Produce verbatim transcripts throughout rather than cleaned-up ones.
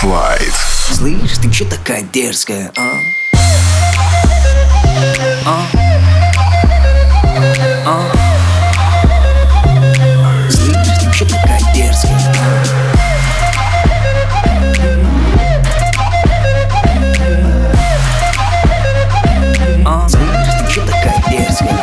Slide. Слышь, ты чё такая дерзкая, а? А? А? Слышь, ты чё такая дерзкая, а? А? Слышь, ты чё такая дерзкая?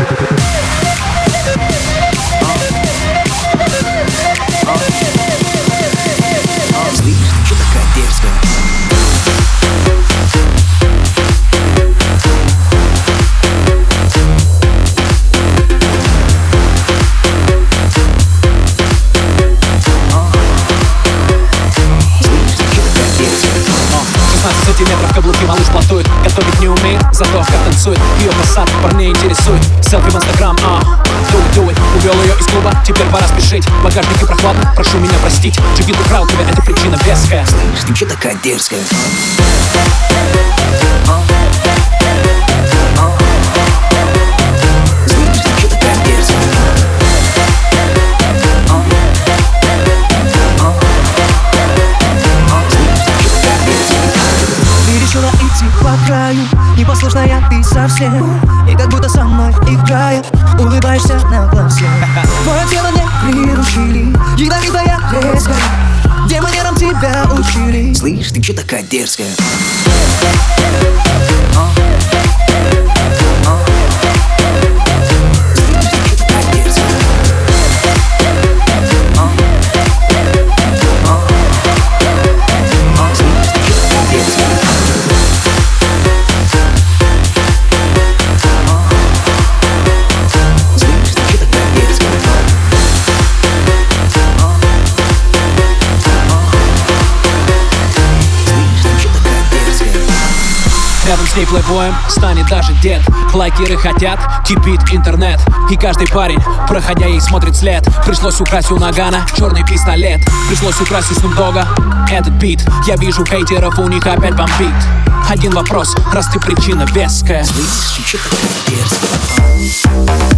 Сантиметров каблуки малыш платует. Готовить не умеет, зато как танцует. Ее посад парней интересует. Селфи в инстаграм, а do it, do it. Увел ее из клуба, теперь пора спешить. В багажнике прохладно, прошу меня простить. Джигит украл тебя, это причина веская. Слышь, ты чё такая дерзкая? По краю, непослушная ты совсем. И как будто со мной играя, улыбаешься на глазе. Твое тело не приручили, ядовитая резкая. Где манерам тебя учили? Слышь, ты чё такая дерзкая? Рядом с ней плейбоем станет даже дед. Лайкеры хотят, кипит интернет. И каждый парень, проходя ей, смотрит след. Пришлось украсть у Нагана черный пистолет. Пришлось украсть у Снупдога этот бит. Я вижу хейтеров, у них опять бомбит. Один вопрос, раз ты причина веская. Слышь, ты чё такая дерзкая?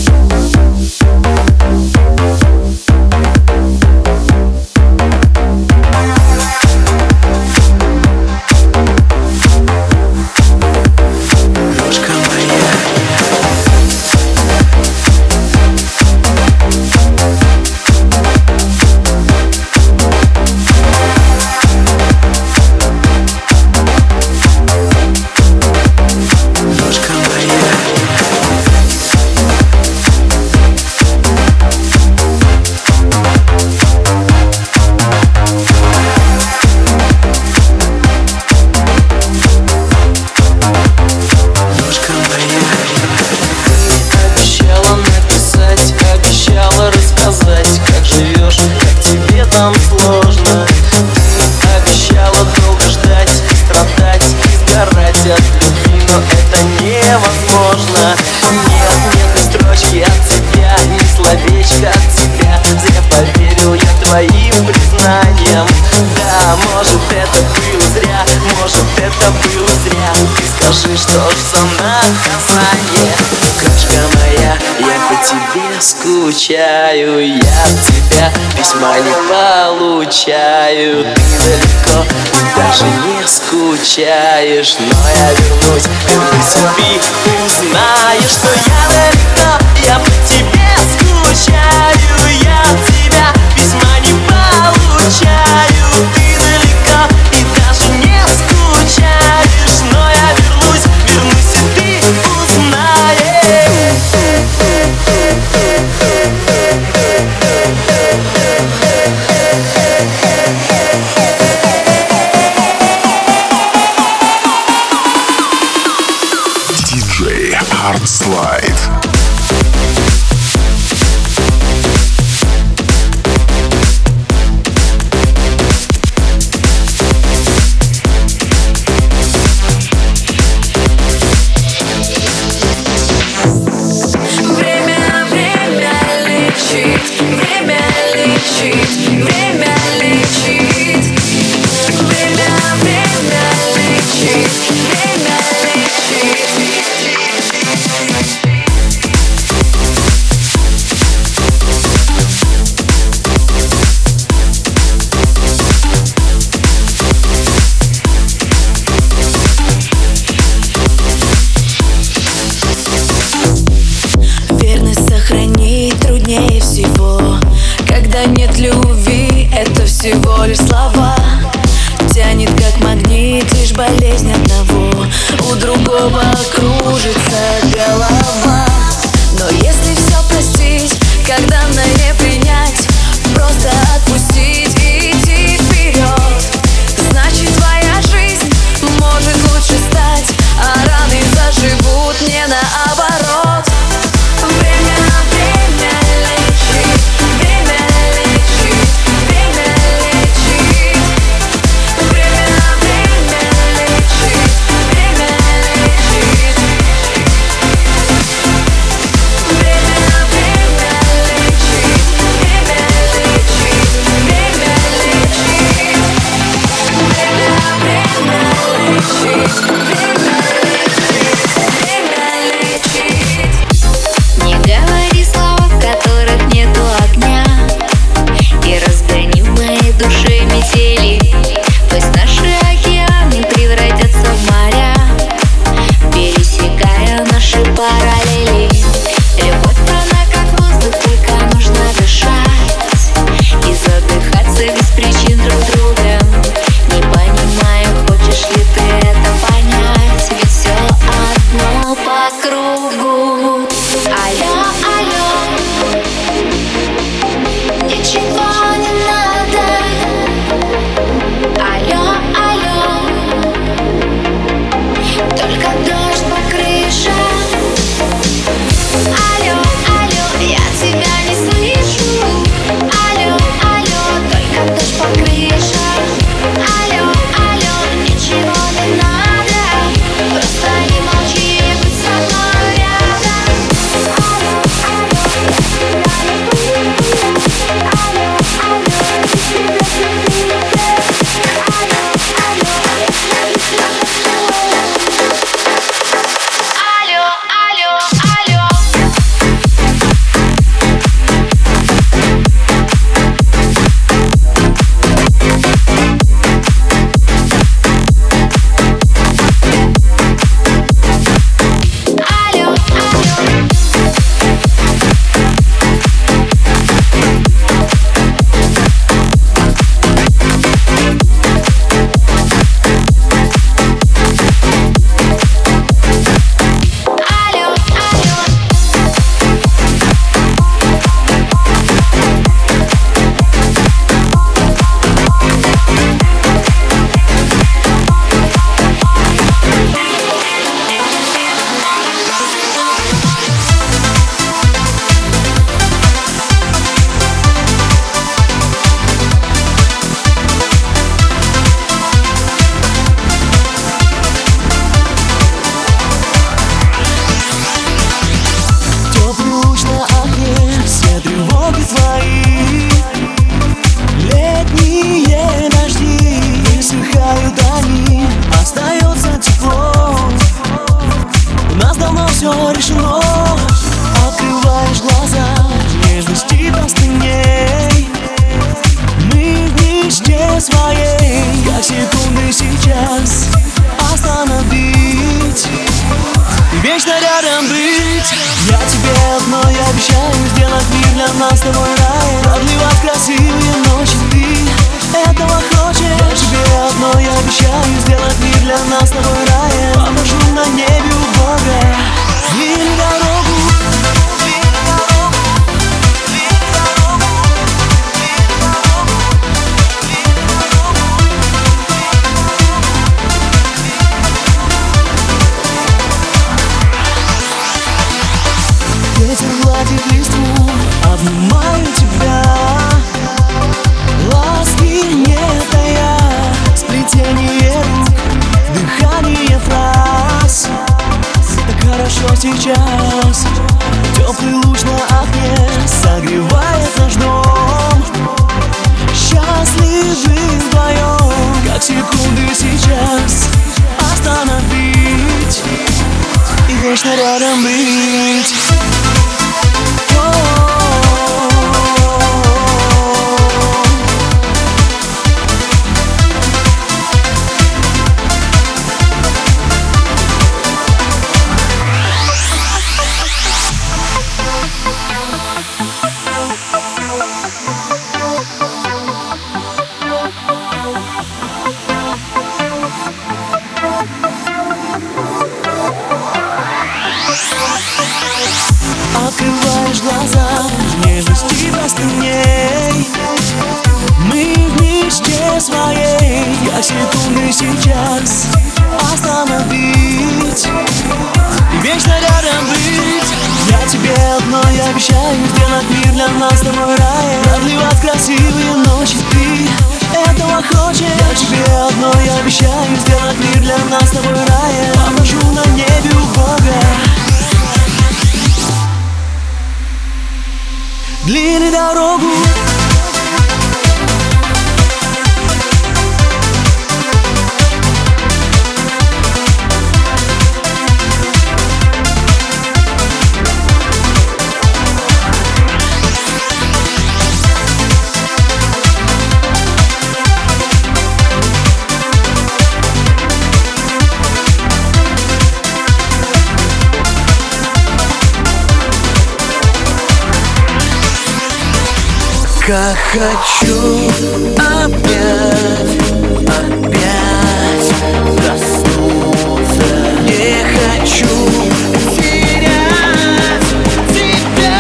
Там сложно. Ты обещала долго ждать, страдать и сгорать от любви, но это невозможно. Нет, нет ни строчки от тебя, ни словечка от тебя. Зря поверил я твоим признаниям. Да, может это было зря, может это было зря. Ты скажи, что ж за наказание? Крошка моя, я по тебе скучаю. Я от тебя письма не получаю. Ты далеко, ты даже не скучаешь. Но я вернусь, вернусь и ты узнаешь, что я далеко, я по тебе скучаю. Я от тебя письма не получаю. Ты далеко и даже не скучаешь. Но я вернусь, вернусь и ты узнаешь. диджей Hard Slide. Время лечит, время лечит. всего лишь слова. Тянет как магнит, лишь болезнь одного. У другого кружится голова. Но если все простить, как данное принять, просто отпустить и идти вперед, значит твоя жизнь может лучше стать, а раны заживут не наоборот. Время, время лечит, время лечит, время лечит. Время, время лечит, время лечит. Время, время лечит, время лечит, время лечит. Время, время лечит, время лечит. Не говори слов, в которых нету огня, и разгони в моей душе метели. Пусть наши океаны превратятся в моря, пересекая наши параллели. Любовь, она как воздух, только нужно дышать и задыхаться без причин друг другом. Не понимаю, хочешь ли ты это понять, ведь все одно по кругу. Алло, алло, ничего не надо. Алло, алло, только дождь по крышам. Алло, алло, я тебя не слышу. Алло, алло, только дождь по крышам. Алло, алло, ничего не надо. Просто не молчи, будь со мной рядом. Алло, алло, алло, алло, алло, алло, алло. Алло, алло. Алло, алло. Теплый луч на окне, все тревоги твои. Летние дожди, высыхают они, остается тепло. У нас давно все решено. Открываешь глаза, нежности простыней. Мы в мечте своей, как секунды сейчас остановить и вечно рядом быть. Я тебе одно я обещаю, сделать мир для нас с тобой рай. Продлевать красивые ночи ты этого хочешь. Я тебе одно я обещаю, сделать мир для нас с тобой рай. Попрошу на небе у Бога мир дорогу. Ветер гладит листву, обнимаю тебя. Ласки не тая, сплетение рук, дыхание фраз. Так хорошо сейчас. Теплый луч на окне согревает наш дом. Счастливы вдвоем, как секунды сейчас остановить и вечно рядом быть. своей я секунды сейчас остановить и вечно рядом быть. Я тебе одной обещаю сделать мир для нас с тобой раем, продлевать красивые ночи. Ты этого хочешь? Я тебе одной обещаю сделать мир для нас с тобой раем. Попрошу на небе у Бога длинную дорогу. Как хочу опять, опять проснуться. Не хочу терять тебя.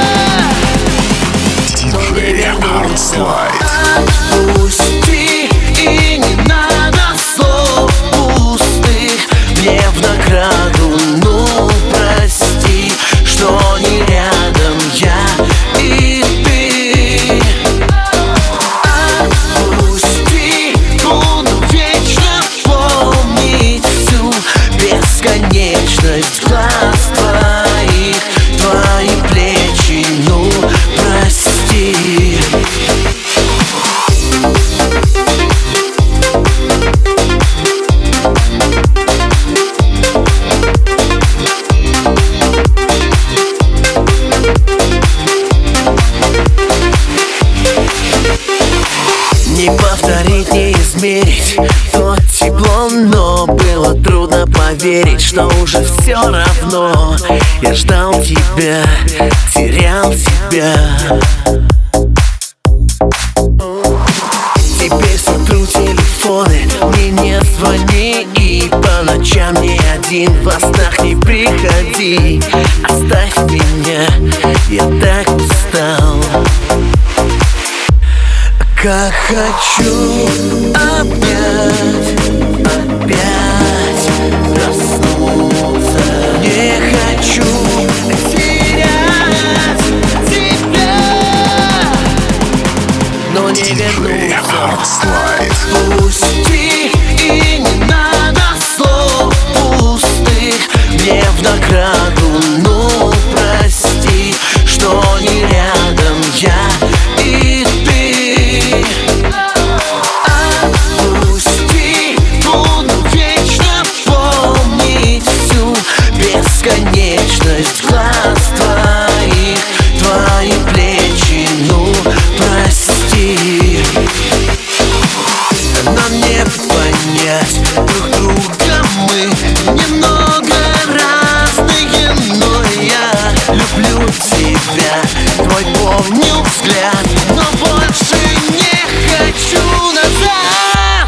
диджей Артслайд. Отпусти, и не надо слов пустых мне в награду. Ну прости, что не рядом я и ты. Отпусти, буду вечно помнить всю бесконечность глаз твоих, твои плечи, ну прости. Не повторить, не измерить то тепло, но было трудно поверить, что уже все равно. Я ждал тебя, терял тебя. Теперь смотрю телефоны, мне не звони, и по ночам ни один во снах не приходи. Оставь меня, я так устал. Как хочу опять, опять проснуться. Не хочу терять тебя, но не диджей вернуться. Артслайд. Пусти, и не надо слов пустых мне в награду. Ну прости, что не рядом я и ты. Отпусти, буду вечно помнить всю бесконечность глаз твоих, твои плечи, ну прости. Нам не понять друг друга, мы немного разные, но я люблю тебя, твой помню взгляд, но больше не хочу назад.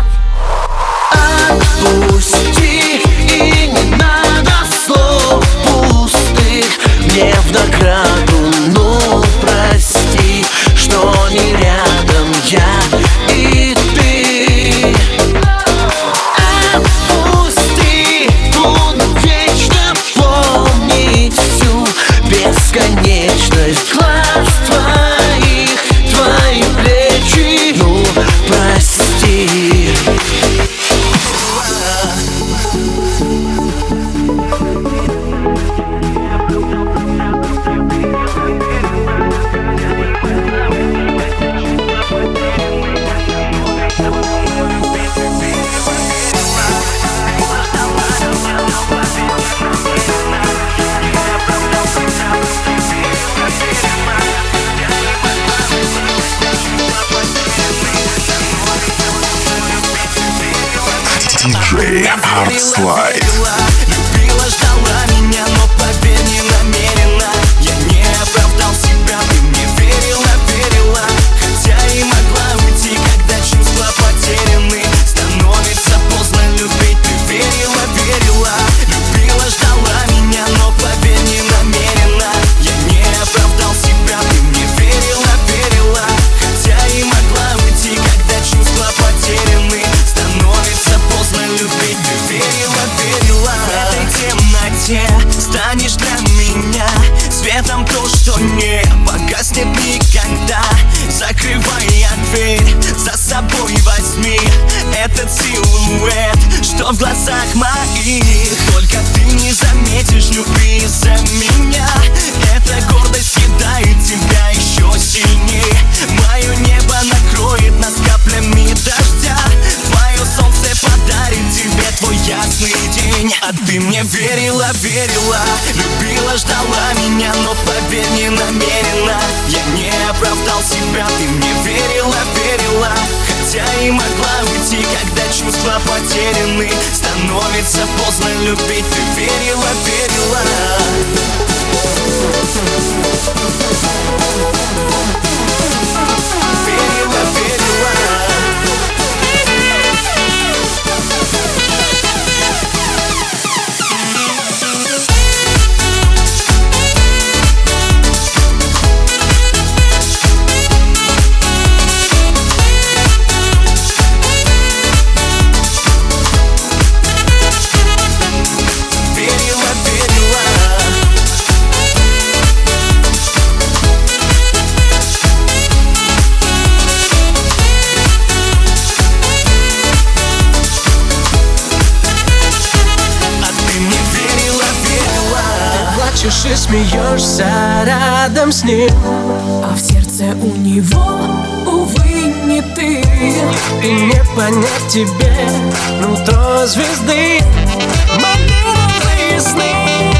Отпусти, и не надо слов пустых мне в награду. Ну прости, что не рядом я и ты. Отпусти, буду вечно помнить всю бесконечность глаз твоих, твои плечи, ну прости. диджей Артслайд. Любила, ждала меня, но поверь, не намеренно. Я не оправдал себя, ты мне верила, верила. Хотя и могла уйти, когда чувства потеряны. Становится поздно любить, ты верила, верила. Любила, ждала меня, но поверь, не намеренно. Я не оправдал себя, ты мне верила, верила. Хотя и могла уйти, когда чувства А ты мне верила, верила, любила, ждала меня, но поверь, не намеренно. Я не оправдал себя, ты мне верила, верила, хотя и могла уйти, когда чувства потеряны. Становится поздно любить, ты верила, верила. Верила, верила. Плачешь и смеешься рядом с ним, а в сердце у него, увы, не ты. И не понять тебе нутро звезды, малиновые сны.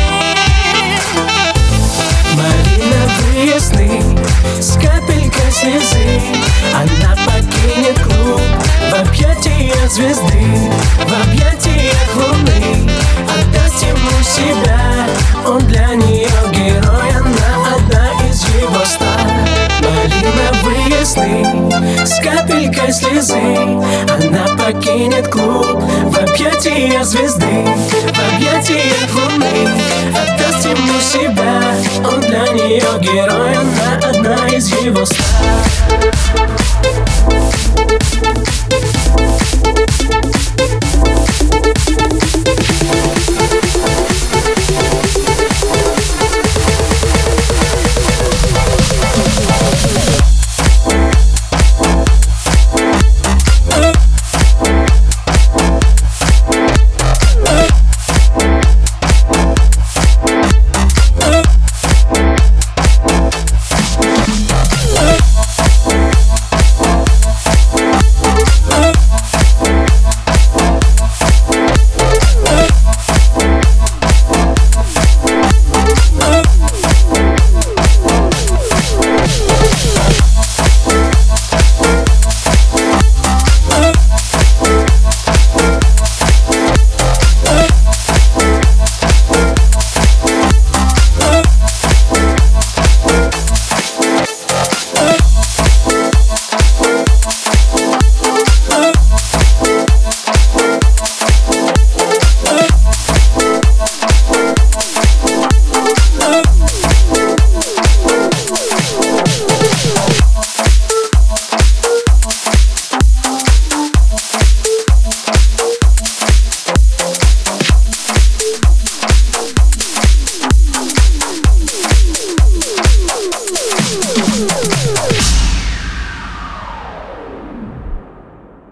Малиновые сны с капелькой слезы. Она покинет клуб в объятиях звезды, в объятиях луны. Отдаст ему себя, он для нее герой, она одна из его ста. Малиновые сны с капелькой слезы. Она покинет клуб в объятиях звезды, в объятиях луны. Отдаст ему себя, он для нее герой, она одна из его ста.